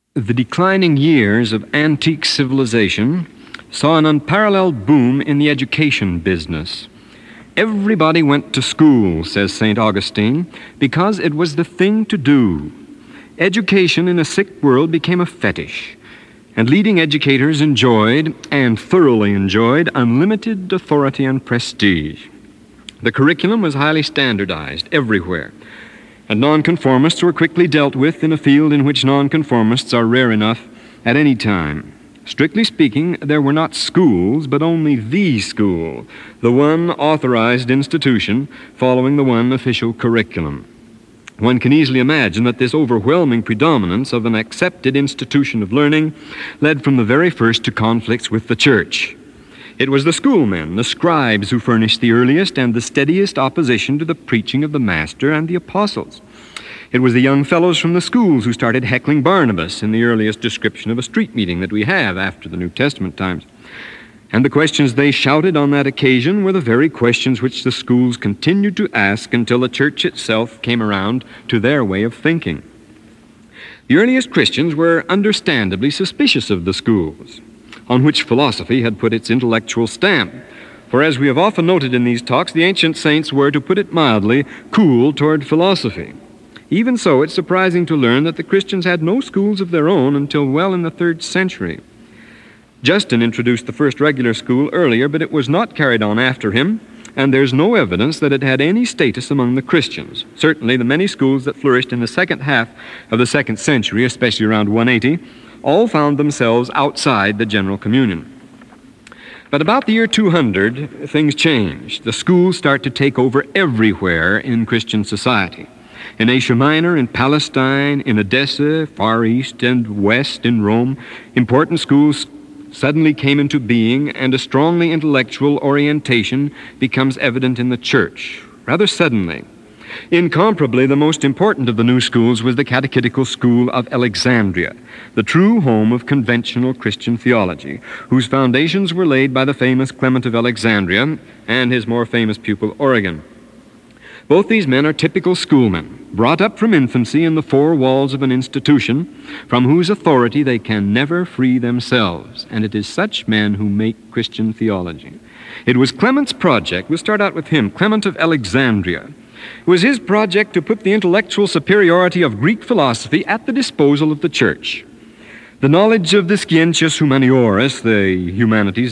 The declining years of antique civilization saw an unparalleled boom in the education business. Everybody went to school, says St. Augustine, because it was the thing to do. Education in a sick world became a fetish, and leading educators enjoyed, and thoroughly enjoyed, unlimited authority and prestige. The curriculum was highly standardized everywhere, and nonconformists were quickly dealt with in a field in which nonconformists are rare enough at any time. Strictly speaking, there were not schools, but only the school, the one authorized institution following the one official curriculum. One can easily imagine that this overwhelming predominance of an accepted institution of learning led from the very first to conflicts with the church. It was the schoolmen, the scribes, who furnished the earliest and the steadiest opposition to the preaching of the Master and the apostles. It was the young fellows from the schools who started heckling Barnabas in the earliest description of a street meeting that we have after the New Testament times. And the questions they shouted on that occasion were the very questions which the schools continued to ask until the church itself came around to their way of thinking. The earliest Christians were understandably suspicious of the schools, on which philosophy had put its intellectual stamp. For as we have often noted in these talks, the ancient saints were, to put it mildly, cool toward philosophy. Even so, it's surprising to learn that the Christians had no schools of their own until well in the 3rd century. Justin introduced the first regular school earlier, but it was not carried on after him, and there's no evidence that it had any status among the Christians. Certainly, the many schools that flourished in the second half of the 2nd century, especially around 180, all found themselves outside the general communion. But about the year 200, things changed. The schools start to take over everywhere in Christian society. In Asia Minor, in Palestine, in Edessa, Far East and West, in Rome, important schools suddenly came into being, and a strongly intellectual orientation becomes evident in the church, rather suddenly. Incomparably, the most important of the new schools was the Catechetical School of Alexandria, the true home of conventional Christian theology, whose foundations were laid by the famous Clement of Alexandria and his more famous pupil Origen. Both these men are typical schoolmen, brought up from infancy in the 4 walls of an institution from whose authority they can never free themselves, and it is such men who make Christian theology. It was Clement's project, we'll start out with him, Clement of Alexandria. It was his project to put the intellectual superiority of Greek philosophy at the disposal of the church. The knowledge of the scientias humanioris, the humanities,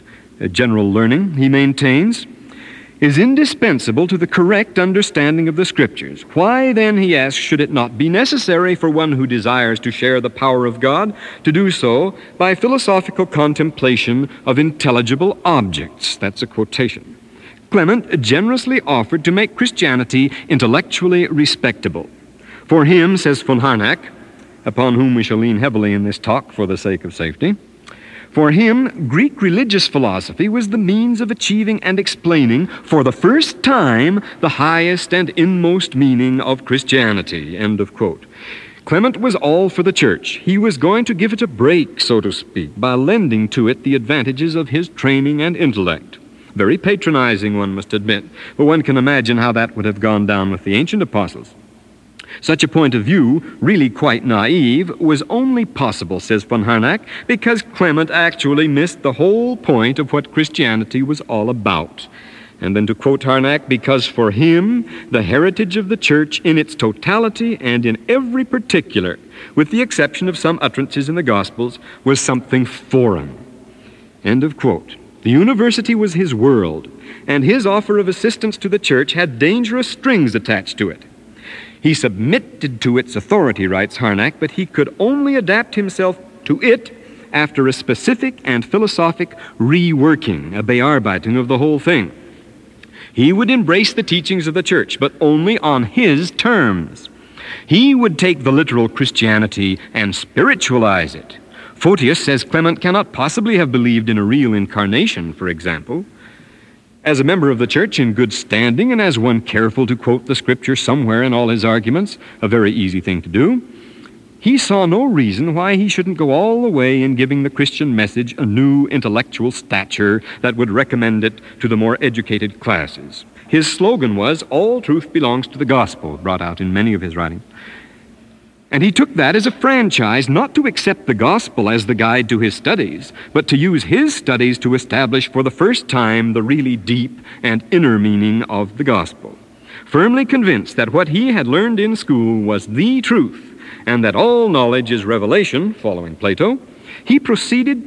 a general learning, he maintains, is indispensable to the correct understanding of the Scriptures. Why, then, he asks, should it not be necessary for one who desires to share the power of God to do so by philosophical contemplation of intelligible objects? That's a quotation. Clement generously offered to make Christianity intellectually respectable. For him, says von Harnack, upon whom we shall lean heavily in this talk for the sake of safety, for him, Greek religious philosophy was the means of achieving and explaining for the first time the highest and inmost meaning of Christianity, end of quote. Clement was all for the church. He was going to give it a break, so to speak, by lending to it the advantages of his training and intellect. Very patronizing, one must admit, but one can imagine how that would have gone down with the ancient apostles. Such a point of view, really quite naive, was only possible, says von Harnack, because Clement actually missed the whole point of what Christianity was all about. And then to quote Harnack, because for him, the heritage of the church in its totality and in every particular, with the exception of some utterances in the Gospels, was something foreign. End of quote. The university was his world, and his offer of assistance to the church had dangerous strings attached to it. He submitted to its authority, writes Harnack, but he could only adapt himself to it after a specific and philosophic reworking, a Bearbeitung of the whole thing. He would embrace the teachings of the church, but only on his terms. He would take the literal Christianity and spiritualize it. Photius says Clement cannot possibly have believed in a real incarnation, for example. As a member of the church in good standing and as one careful to quote the Scripture somewhere in all his arguments, a very easy thing to do, he saw no reason why he shouldn't go all the way in giving the Christian message a new intellectual stature that would recommend it to the more educated classes. His slogan was, "All truth belongs to the gospel," brought out in many of his writings. And he took that as a franchise not to accept the gospel as the guide to his studies, but to use his studies to establish for the first time the really deep and inner meaning of the gospel. Firmly convinced that what he had learned in school was the truth, and that all knowledge is revelation, following Plato, he proceeded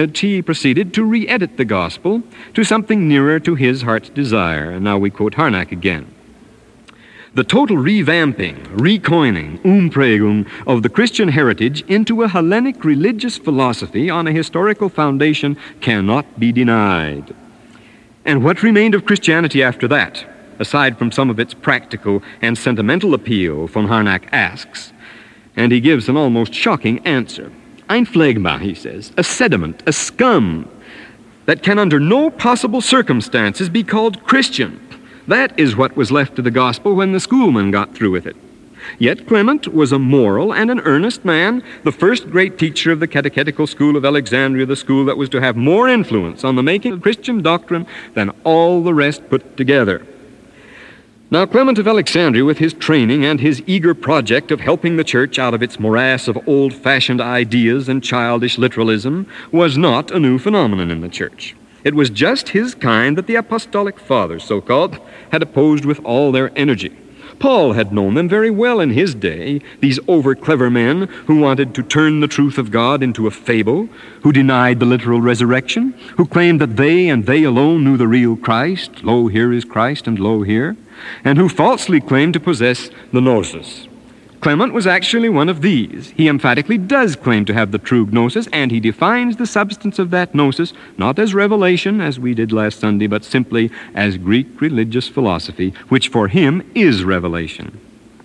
to re-edit the gospel to something nearer to his heart's desire. And now we quote Harnack again. The total revamping, recoining, umprägung of the Christian heritage into a Hellenic religious philosophy on a historical foundation cannot be denied. And what remained of Christianity after that, aside from some of its practical and sentimental appeal, von Harnack asks, and he gives an almost shocking answer. Ein Phlegma, he says, a sediment, a scum, that can under no possible circumstances be called Christian. That is what was left of the gospel when the schoolmen got through with it. Yet Clement was a moral and an earnest man, the first great teacher of the catechetical school of Alexandria, the school that was to have more influence on the making of Christian doctrine than all the rest put together. Now, Clement of Alexandria, with his training and his eager project of helping the church out of its morass of old-fashioned ideas and childish literalism, was not a new phenomenon in the church. It was just his kind that the apostolic fathers, so-called, had opposed with all their energy. Paul had known them very well in his day, these over-clever men who wanted to turn the truth of God into a fable, who denied the literal resurrection, who claimed that they and they alone knew the real Christ, lo, here is Christ, and lo, here, and who falsely claimed to possess the gnosis. Clement was actually one of these. He emphatically does claim to have the true gnosis, and he defines the substance of that gnosis not as revelation, as we did last Sunday, but simply as Greek religious philosophy, which for him is revelation.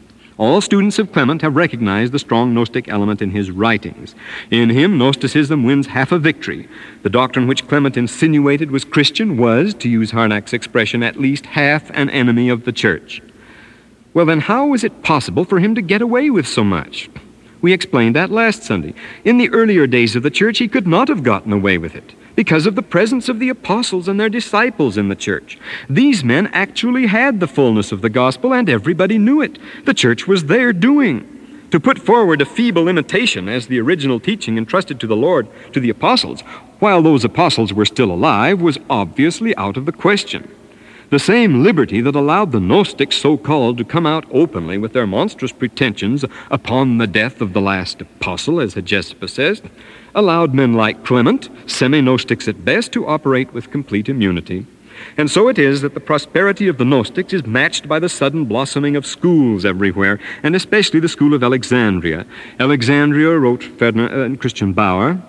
All students of Clement have recognized the strong Gnostic element in his writings. In him, Gnosticism wins half a victory. The doctrine which Clement insinuated was Christian was, to use Harnack's expression, at least half an enemy of the church. Well, then how was it possible for him to get away with so much? We explained that last Sunday. In the earlier days of the church, he could not have gotten away with it because of the presence of the apostles and their disciples in the church. These men actually had the fullness of the gospel, and everybody knew it. The church was their doing. To put forward a feeble imitation as the original teaching entrusted to the Lord, to the apostles, while those apostles were still alive, was obviously out of the question. The same liberty that allowed the Gnostics, so-called, to come out openly with their monstrous pretensions upon the death of the last apostle, as Hegesippus says, allowed men like Clement, semi-Gnostics at best, to operate with complete immunity. And so it is that the prosperity of the Gnostics is matched by the sudden blossoming of schools everywhere, and especially the school of Alexandria. Alexandria, wrote Christian Bauer,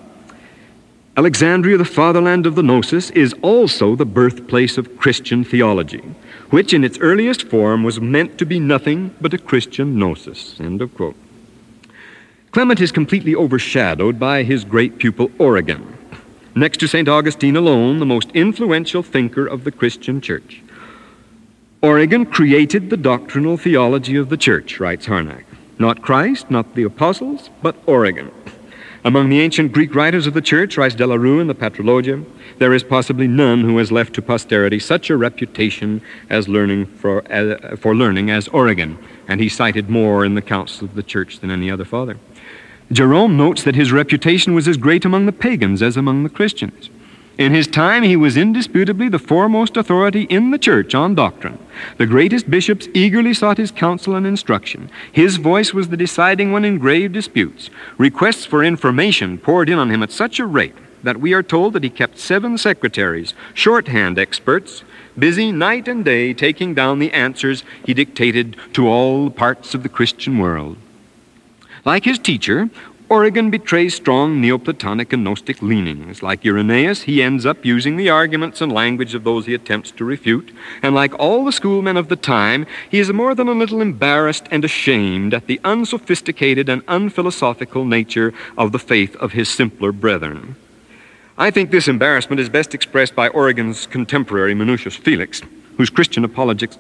Alexandria, the fatherland of the Gnosis, is also the birthplace of Christian theology, which in its earliest form was meant to be nothing but a Christian Gnosis. End of quote. Clement is completely overshadowed by his great pupil Origen, next to St. Augustine alone, the most influential thinker of the Christian church. Origen created the doctrinal theology of the church, writes Harnack. Not Christ, not the apostles, but Origen. Among the ancient Greek writers of the church, writes De la Rue in the Patrologia, there is possibly none who has left to posterity such a reputation as learning for learning as Origen, and he cited more in the council of the church than any other father. Jerome notes that his reputation was as great among the pagans as among the Christians. In his time, he was indisputably the foremost authority in the church on doctrine. The greatest bishops eagerly sought his counsel and instruction. His voice was the deciding one in grave disputes. Requests for information poured in on him at such a rate that we are told that he kept 7 secretaries, shorthand experts, busy night and day taking down the answers he dictated to all parts of the Christian world. Like his teacher, Origen betrays strong Neoplatonic and Gnostic leanings. Like Irenaeus, he ends up using the arguments and language of those he attempts to refute. And like all the schoolmen of the time, he is more than a little embarrassed and ashamed at the unsophisticated and unphilosophical nature of the faith of his simpler brethren. I think this embarrassment is best expressed by Origen's contemporary Minucius Felix, whose Christian apologist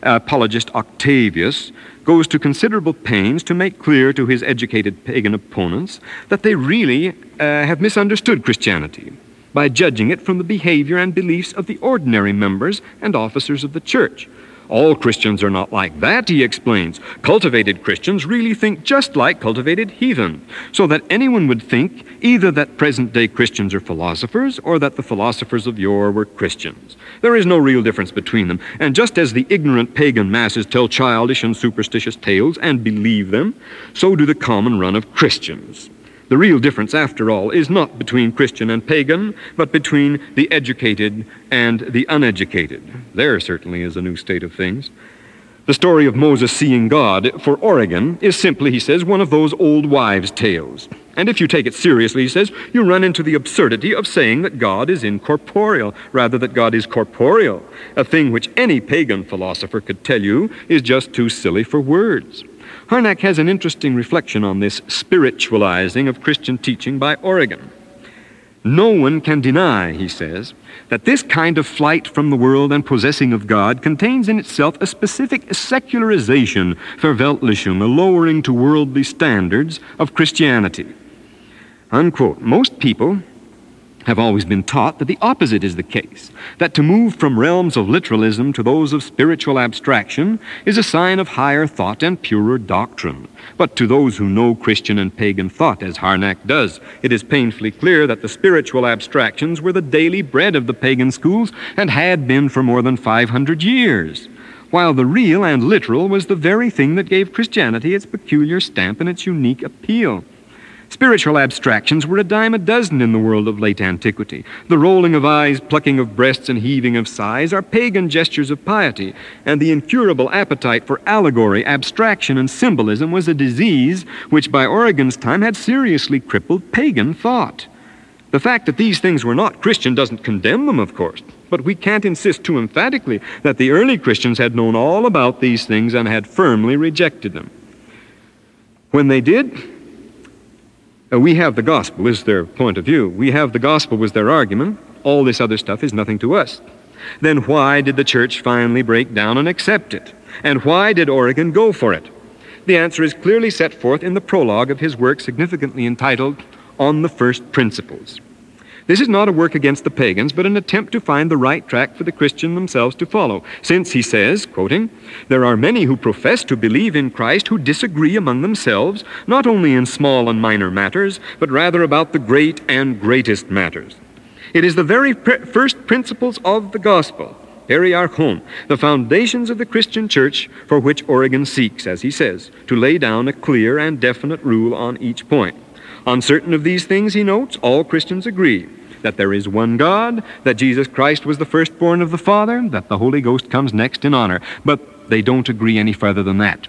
Octavius goes to considerable pains to make clear to his educated pagan opponents that they really have misunderstood Christianity by judging it from the behavior and beliefs of the ordinary members and officers of the church. All Christians are not like that, he explains. Cultivated Christians really think just like cultivated heathen, so that anyone would think either that present-day Christians are philosophers or that the philosophers of yore were Christians. There is no real difference between them, and just as the ignorant pagan masses tell childish and superstitious tales and believe them, so do the common run of Christians. The real difference, after all, is not between Christian and pagan, but between the educated and the uneducated. There certainly is a new state of things. The story of Moses seeing God for Origen is simply, he says, one of those old wives' tales. And if you take it seriously, he says, you run into the absurdity of saying that God is incorporeal, rather that God is corporeal, a thing which any pagan philosopher could tell you is just too silly for words. Harnack has an interesting reflection on this spiritualizing of Christian teaching by Origen. No one can deny, he says, that this kind of flight from the world and possessing of God contains in itself a specific secularization, Verweltlichung, a lowering to worldly standards of Christianity. Unquote. Most people have always been taught that the opposite is the case, that to move from realms of literalism to those of spiritual abstraction is a sign of higher thought and purer doctrine. But to those who know Christian and pagan thought, as Harnack does, it is painfully clear that the spiritual abstractions were the daily bread of the pagan schools and had been for more than 500 years, while the real and literal was the very thing that gave Christianity its peculiar stamp and its unique appeal. Spiritual abstractions were a dime a dozen in the world of late antiquity. The rolling of eyes, plucking of breasts, and heaving of sighs are pagan gestures of piety, and the incurable appetite for allegory, abstraction, and symbolism was a disease which by Origen's time had seriously crippled pagan thought. The fact that these things were not Christian doesn't condemn them, of course, but we can't insist too emphatically that the early Christians had known all about these things and had firmly rejected them. When they did, we have the gospel is their point of view. We have the gospel was their argument. All this other stuff is nothing to us. Then why did the church finally break down and accept it? And why did Origen go for it? The answer is clearly set forth in the prologue of his work significantly entitled On the First Principles. This is not a work against the pagans, but an attempt to find the right track for the Christian themselves to follow, since, he says, quoting, there are many who profess to believe in Christ who disagree among themselves, not only in small and minor matters, but rather about the great and greatest matters. It is the very first principles of the gospel, Periarchon, the foundations of the Christian church, for which Origen seeks, as he says, to lay down a clear and definite rule on each point. On certain of these things, he notes, all Christians agree, that there is one God, that Jesus Christ was the firstborn of the Father, that the Holy Ghost comes next in honor, but they don't agree any further than that.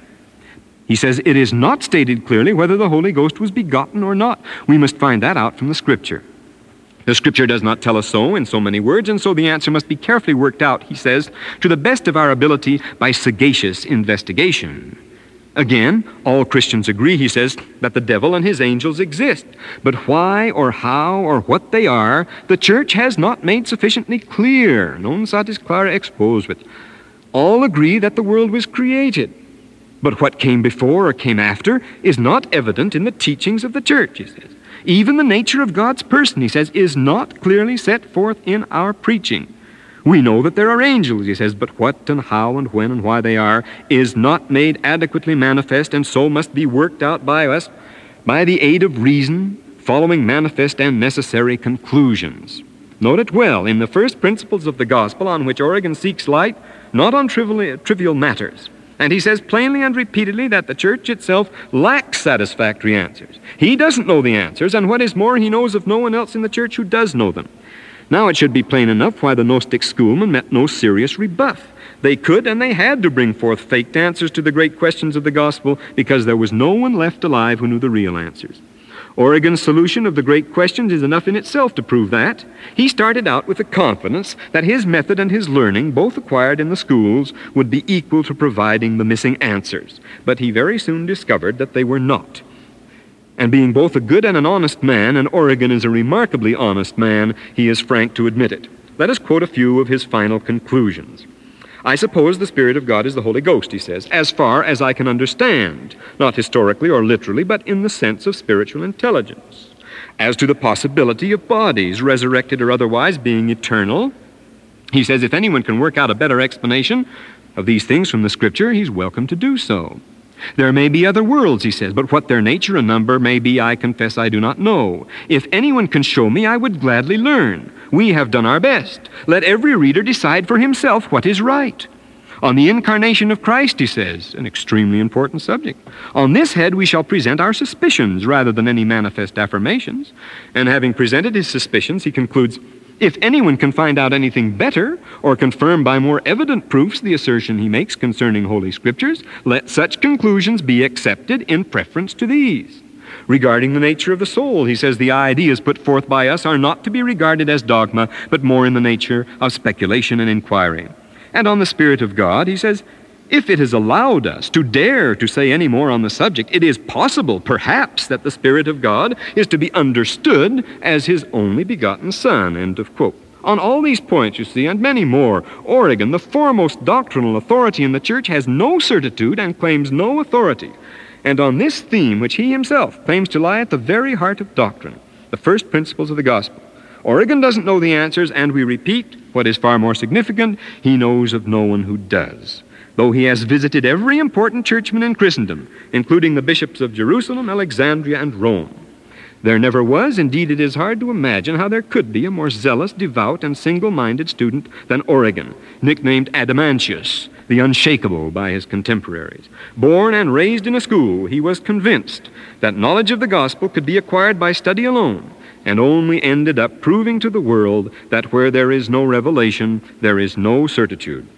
He says it is not stated clearly whether the Holy Ghost was begotten or not. We must find that out from the Scripture. The Scripture does not tell us so in so many words, and so the answer must be carefully worked out, he says, to the best of our ability by sagacious investigation. Again, all Christians agree, he says, that the devil and his angels exist. But why or how or what they are, the church has not made sufficiently clear. Non satis clara exposuit. All agree that the world was created. But what came before or came after is not evident in the teachings of the church, he says. Even the nature of God's person, he says, is not clearly set forth in our preaching. We know that there are angels, he says, but what and how and when and why they are is not made adequately manifest, and so must be worked out by us by the aid of reason, following manifest and necessary conclusions. Note it well, in the first principles of the gospel on which Origen seeks light, not on trivial matters. And he says plainly and repeatedly that the church itself lacks satisfactory answers. He doesn't know the answers, and what is more, he knows of no one else in the church who does know them. Now it should be plain enough why the Gnostic schoolmen met no serious rebuff. They could and they had to bring forth faked answers to the great questions of the gospel because there was no one left alive who knew the real answers. Origen's solution of the great questions is enough in itself to prove that. He started out with the confidence that his method and his learning, both acquired in the schools, would be equal to providing the missing answers. But he very soon discovered that they were not. And being both a good and an honest man, and Origen is a remarkably honest man, he is frank to admit it. Let us quote a few of his final conclusions. I suppose the Spirit of God is the Holy Ghost, he says, as far as I can understand, not historically or literally, but in the sense of spiritual intelligence. As to the possibility of bodies, resurrected or otherwise, being eternal, he says if anyone can work out a better explanation, of these things from the Scripture, he's welcome to do so. There may be other worlds, he says, but what their nature and number may be, I confess I do not know. If anyone can show me, I would gladly learn. We have done our best. Let every reader decide for himself what is right. On the incarnation of Christ, he says, an extremely important subject. On this head we shall present our suspicions rather than any manifest affirmations. And having presented his suspicions, he concludes, if anyone can find out anything better or confirm by more evident proofs the assertion he makes concerning Holy Scriptures, let such conclusions be accepted in preference to these. Regarding the nature of the soul, he says the ideas put forth by us are not to be regarded as dogma, but more in the nature of speculation and inquiry. And on the Spirit of God, he says, if it is allowed us to dare to say any more on the subject, it is possible, perhaps, that the Spirit of God is to be understood as His only begotten Son. End of quote. On all these points, you see, and many more, Origen, the foremost doctrinal authority in the Church, has no certitude and claims no authority. And on this theme, which he himself claims to lie at the very heart of doctrine, the first principles of the gospel, Origen doesn't know the answers, and we repeat, what is far more significant, he knows of no one who does. Though he has visited every important churchman in Christendom, including the bishops of Jerusalem, Alexandria, and Rome. There never was, indeed it is hard to imagine how there could be a more zealous, devout, and single-minded student than Origen, nicknamed Adamantius, the unshakable by his contemporaries. Born and raised in a school, he was convinced that knowledge of the gospel could be acquired by study alone, and only ended up proving to the world that where there is no revelation, there is no certitude.